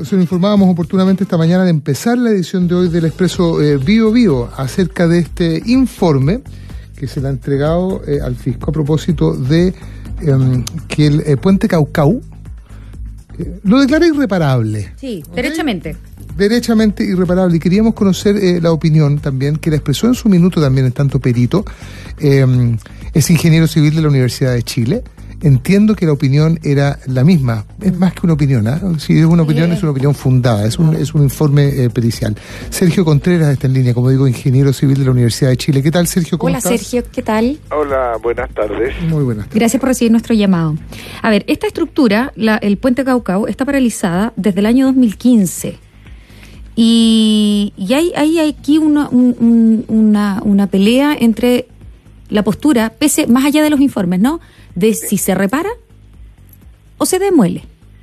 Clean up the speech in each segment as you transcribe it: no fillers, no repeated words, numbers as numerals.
se lo informábamos oportunamente esta mañana de empezar la edición de hoy del Expreso Bio Bio acerca de este informe que se le ha entregado al fisco a propósito de que el puente Caucau lo declara irreparable. Sí, ¿okay? Derechamente irreparable. Y queríamos conocer la opinión también, que la expresó en su minuto también el tanto perito, es ingeniero civil de la Universidad de Chile. Entiendo que la opinión era la misma. Es más que una opinión, ¿eh? Si es una opinión, es una opinión fundada, es un informe pericial. Sergio Contreras está en línea, como digo, ingeniero civil de la Universidad de Chile. ¿Qué tal, Sergio? ¿Cómo estás? Hola, Sergio, ¿qué tal? Hola, buenas tardes. Muy buenas tardes. Gracias por recibir nuestro llamado. A ver, esta estructura, el puente Caucau, está paralizada desde el año 2015. Y hay aquí una pelea entre la postura, más allá de los informes, ¿no?, de si se repara o se demuele.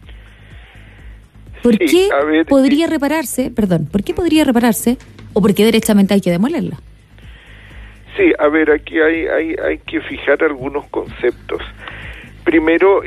¿Por qué podría repararse? ¿Por qué podría repararse o por qué derechamente hay que demolerla? Sí, a ver, aquí hay que fijar algunos conceptos. Primero,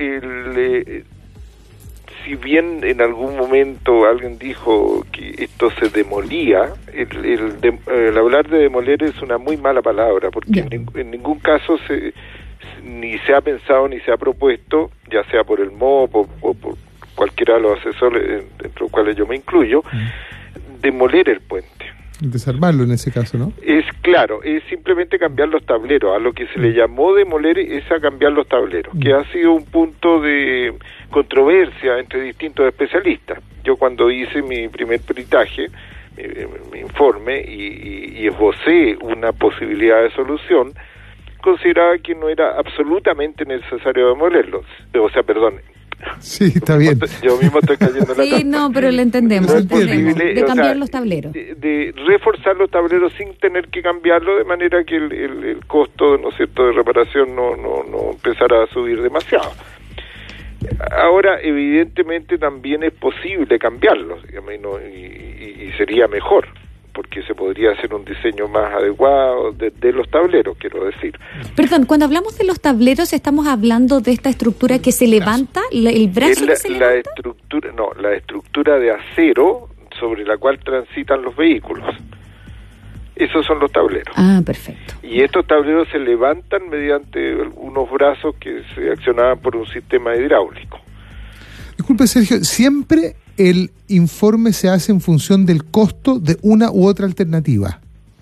si bien en algún momento alguien dijo que esto se demolía, el hablar de demoler es una muy mala palabra, porque en ningún caso ni se ha pensado ni se ha propuesto, ya sea por el MOP o por cualquiera de los asesores, entre los cuales yo me incluyo, demoler el puente. Desarmarlo en ese caso, ¿no? Es claro, es simplemente cambiar los tableros. A lo que se le llamó demoler es a cambiar los tableros, que ha sido un punto de controversia entre distintos especialistas. Yo cuando hice mi primer peritaje, mi informe, y esbocé una posibilidad de solución, consideraba que no era absolutamente necesario demolerlos. Sí, está bien. Yo mismo estoy cayendo en la trampa. Sí, no, pero lo entendemos. De cambiar los tableros. De reforzar los tableros sin tener que cambiarlo, de manera que el costo, ¿no es cierto?, de reparación no empezara a subir demasiado. Ahora, evidentemente, también es posible cambiarlos, digamos, y sería mejor, porque se podría hacer un diseño más adecuado de los tableros, quiero decir. Perdón, cuando hablamos de los tableros, ¿estamos hablando de esta estructura que se levanta, el brazo que se levanta? La estructura de acero sobre la cual transitan los vehículos. Esos son los tableros. Ah, perfecto. Y estos tableros se levantan mediante unos brazos que se accionaban por un sistema hidráulico. Disculpe, Sergio, ¿siempre el informe se hace en función del costo de una u otra alternativa?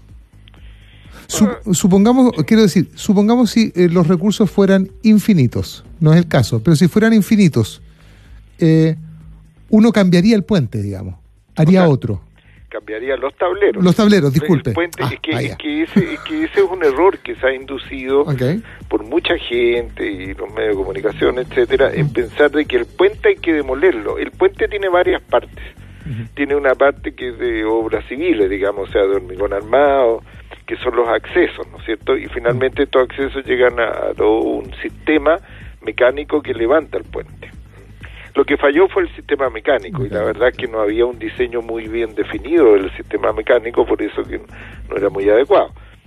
Supongamos si los recursos fueran infinitos, no es el caso, pero si fueran infinitos, uno cambiaría el puente, digamos, haría otro. Cambiaría los tableros. Los tableros, disculpe. El puente, es que ese es un error que se ha inducido por mucha gente y los medios de comunicación, etcétera, en pensar de que el puente hay que demolerlo. El puente tiene varias partes. Tiene una parte que es de obras civiles, digamos, o sea, de hormigón armado, que son los accesos, ¿no es cierto? Y finalmente estos accesos llegan a todo un sistema mecánico que levanta el puente. Lo que falló fue el sistema mecánico, y la verdad es que no había un diseño muy bien definido del sistema mecánico, por eso que no era muy adecuado.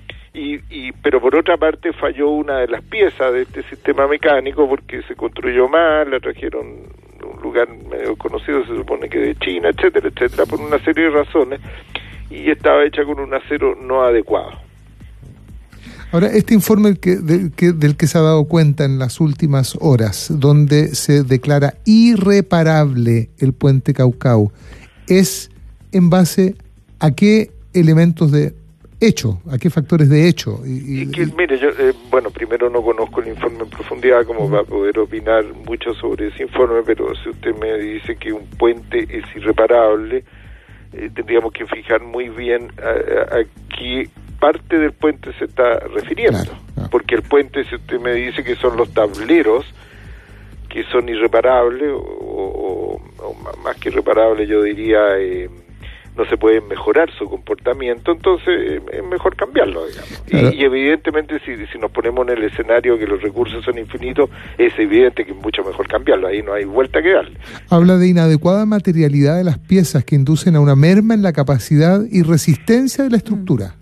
Pero por otra parte falló una de las piezas de este sistema mecánico porque se construyó mal, la trajeron de un lugar medio conocido, se supone que de China, etcétera, etcétera, por una serie de razones, y estaba hecha con un acero no adecuado. Ahora, este informe del que se ha dado cuenta en las últimas horas, donde se declara irreparable el puente Caucau, ¿es en base a qué elementos de hecho, a qué factores de hecho? Mire, yo, primero no conozco el informe en profundidad como para poder opinar mucho sobre ese informe, pero si usted me dice que un puente es irreparable, tendríamos que fijar muy bien a qué parte del puente se está refiriendo, claro. Porque el puente, si usted me dice que son los tableros que son irreparables o más que irreparables, yo diría no se puede mejorar su comportamiento, entonces es mejor cambiarlo, digamos. Claro. Y evidentemente si nos ponemos en el escenario que los recursos son infinitos, es evidente que es mucho mejor cambiarlo, ahí no hay vuelta que darle. Habla de inadecuada materialidad de las piezas que inducen a una merma en la capacidad y resistencia de la estructura.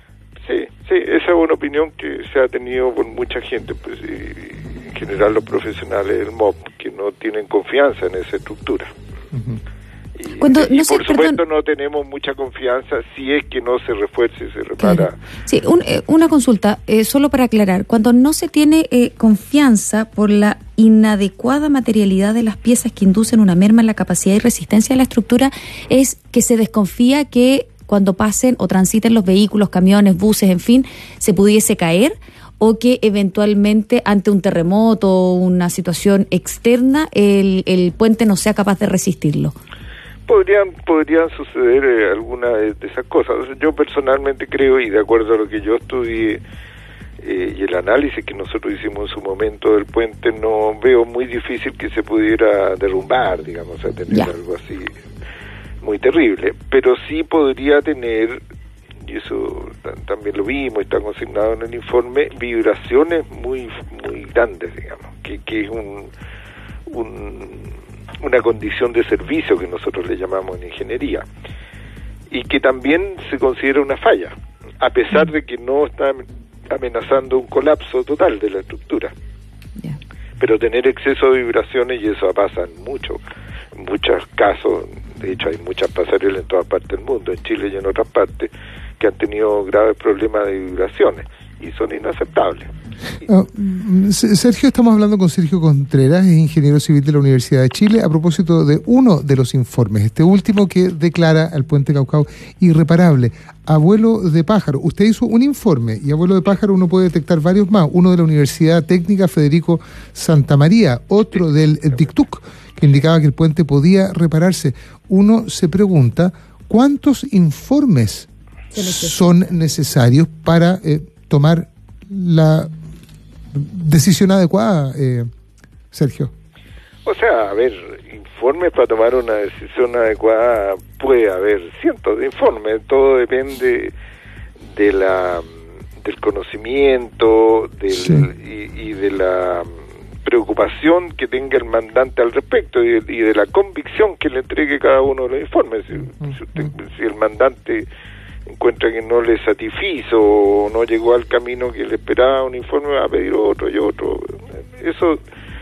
Sí, esa es una opinión que se ha tenido por mucha gente, pues, y en general los profesionales del MOP, que no tienen confianza en esa estructura. Por supuesto no tenemos mucha confianza si es que no se refuerza y se repara. Claro. Sí, una consulta, solo para aclarar. Cuando no se tiene confianza por la inadecuada materialidad de las piezas que inducen una merma en la capacidad y resistencia de la estructura, es que se desconfía que cuando pasen o transiten los vehículos, camiones, buses, en fin, se pudiese caer, o que eventualmente ante un terremoto o una situación externa el puente no sea capaz de resistirlo. Podrían suceder algunas de esas cosas. Yo personalmente creo, y de acuerdo a lo que yo estudié y el análisis que nosotros hicimos en su momento del puente, no veo muy difícil que se pudiera derrumbar, digamos, a tener algo así muy terrible, pero sí podría tener, y eso también lo vimos, está consignado en el informe, vibraciones muy muy grandes, digamos, que es una condición de servicio que nosotros le llamamos en ingeniería, y que también se considera una falla, a pesar de que no está amenazando un colapso total de la estructura. Pero tener exceso de vibraciones, y eso pasa en muchos casos, de hecho hay muchas pasarelas en todas partes del mundo, en Chile y en otras partes, que han tenido graves problemas de vibraciones y son inaceptables. Sergio, estamos hablando con Sergio Contreras, es ingeniero civil de la Universidad de Chile, a propósito de uno de los informes, este último que declara al puente Caucao irreparable. Abuelo de pájaro, usted hizo un informe, y abuelo de pájaro uno puede detectar varios más, uno de la Universidad Técnica Federico Santamaría, otro del DICTUC, que indicaba que el puente podía repararse. Uno se pregunta, ¿cuántos informes son necesarios para tomar la decisión adecuada, Sergio? O sea, a ver, informes para tomar una decisión adecuada puede haber cientos de informes, todo depende de del conocimiento y de la preocupación que tenga el mandante al respecto y de la convicción que le entregue cada uno de los informes. Si el mandante encuentra que no le satisfizo o no llegó al camino que le esperaba un informe, va a pedir otro y otro. Eso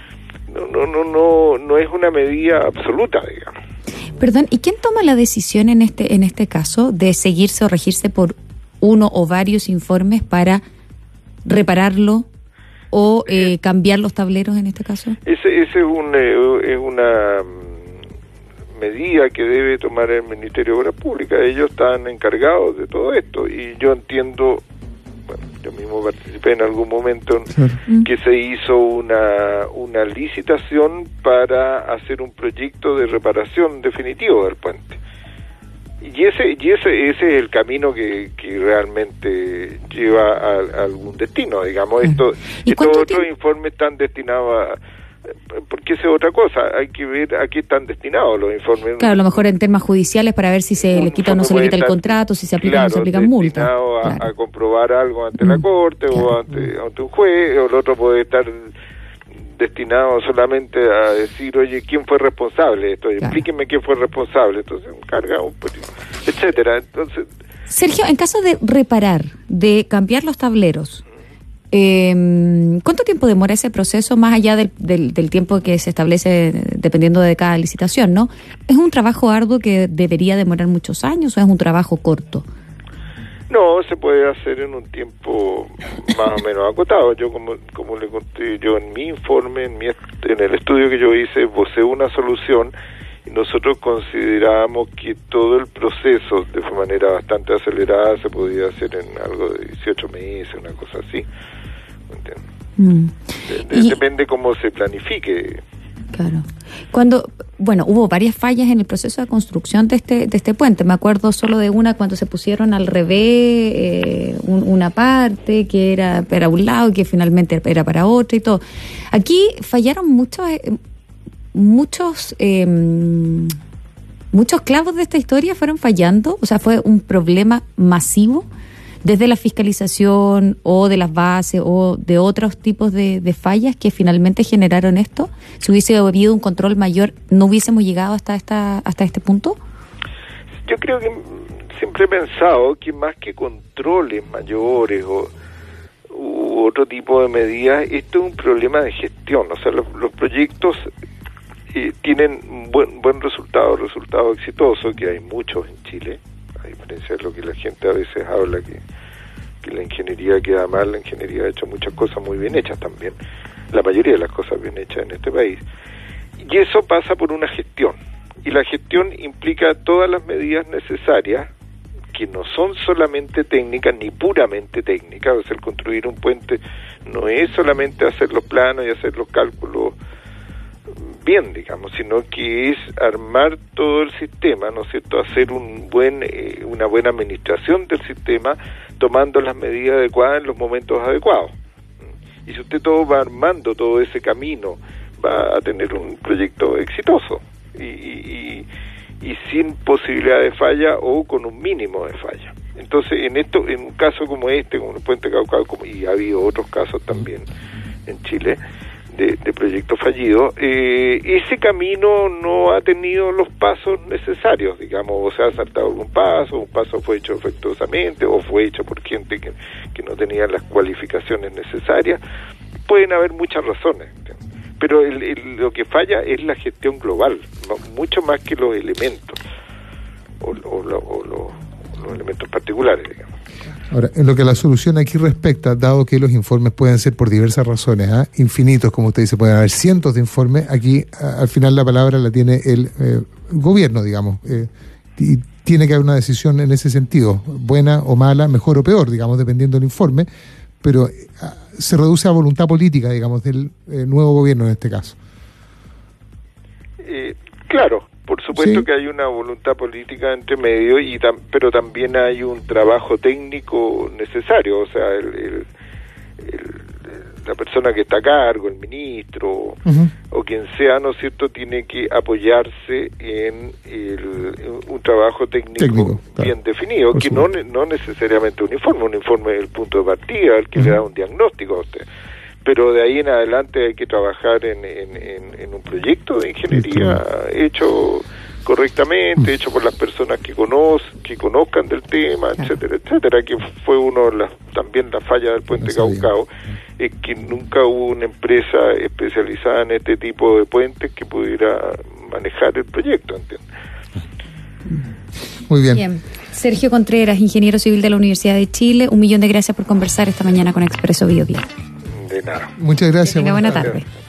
no es una medida absoluta, digamos. Perdón, ¿y quién toma la decisión en este caso de seguirse o regirse por uno o varios informes para repararlo o cambiar los tableros en este caso? Ese es una medida que debe tomar el Ministerio de Obras Públicas. Ellos están encargados de todo esto y yo entiendo, bueno, yo mismo participé en algún momento que se hizo una licitación para hacer un proyecto de reparación definitivo del puente. Y ese es el camino que realmente lleva a algún destino, digamos. Estos otros informes están destinados porque esa es otra cosa, hay que ver a qué están destinados los informes. Claro, a lo mejor en temas judiciales para ver si se le quita o no se le quita el contrato, si se aplica o no se aplican multas. A comprobar algo ante la corte o ante un juez, o el otro puede estar destinado solamente a decir, oye, ¿quién fue responsable de esto? Explíquenme quién fue responsable. Entonces, carga un poquito, etcétera. Entonces, Sergio, en caso de reparar, de cambiar los tableros, ¿cuánto tiempo demora ese proceso más allá del tiempo que se establece dependiendo de cada licitación, no? ¿Es un trabajo arduo que debería demorar muchos años o es un trabajo corto? No, se puede hacer en un tiempo más o menos acotado. Yo, como le conté, yo en mi informe, en el estudio que yo hice, esbocé una solución y nosotros considerábamos que todo el proceso, de manera bastante acelerada, se podía hacer en algo de 18 meses, una cosa así. Depende cómo se planifique. Claro. Hubo varias fallas en el proceso de construcción de este puente. Me acuerdo solo de una cuando se pusieron al revés una parte que era para un lado y que finalmente era para otro y todo. Aquí fallaron muchos clavos de esta historia fueron fallando, o sea, fue un problema masivo desde la fiscalización o de las bases o de otros tipos de fallas que finalmente generaron esto. Si hubiese habido un control mayor, ¿no hubiésemos llegado hasta este punto? Yo creo que siempre he pensado que más que controles mayores u otro tipo de medidas, esto es un problema de gestión. O sea, los proyectos tienen buen resultado exitoso, que hay muchos en Chile, a diferencia de lo que la gente a veces habla, que la ingeniería queda mal. La ingeniería ha hecho muchas cosas muy bien hechas también, la mayoría de las cosas bien hechas en este país, y eso pasa por una gestión, y la gestión implica todas las medidas necesarias, que no son solamente técnicas ni puramente técnicas. O sea, el construir un puente no es solamente hacer los planos y hacer los cálculos bien, digamos, sino que es armar todo el sistema, ¿no es cierto?, hacer una buena administración del sistema, tomando las medidas adecuadas en los momentos adecuados. Y si usted todo va armando todo ese camino, va a tener un proyecto exitoso y sin posibilidad de falla, o con un mínimo de falla. Entonces, en un caso como este, como el Puente Caucao, y ha habido otros casos también en Chile de proyectos fallidos, ese camino no ha tenido los pasos necesarios, digamos, o se ha saltado un paso fue hecho defectuosamente, o fue hecho por gente que no tenía las cualificaciones necesarias. Pueden haber muchas razones, ¿entiendes? Pero lo que falla es la gestión global, mucho más que los elementos o los elementos particulares, digamos. Ahora, en lo que la solución aquí respecta, dado que los informes pueden ser por diversas razones, infinitos, como usted dice, pueden haber cientos de informes, aquí al final la palabra la tiene el gobierno, digamos, y tiene que haber una decisión en ese sentido, buena o mala, mejor o peor, digamos, dependiendo del informe, pero se reduce a voluntad política, digamos, del nuevo gobierno en este caso. Claro, por supuesto, ¿sí? Que hay una voluntad política entre medio, pero también hay un trabajo técnico necesario. O sea, la persona que está a cargo, el ministro, o quien sea, ¿no es cierto?, tiene que apoyarse en un trabajo técnico bien definido, que no necesariamente un informe es el punto de partida, el que le da un diagnóstico a usted. Pero de ahí en adelante hay que trabajar en un proyecto de ingeniería hecho correctamente, hecho por las personas que conozcan del tema, etcétera, etcétera, que fue también la falla del Puente Caucao, es que nunca hubo una empresa especializada en este tipo de puentes que pudiera manejar el proyecto, ¿entiendes? Muy bien. Sergio Contreras, ingeniero civil de la Universidad de Chile, 1.000.000 de gracias por conversar esta mañana con Expreso Bio Bio. De nada. Muchas gracias. Que tenga buena tarde.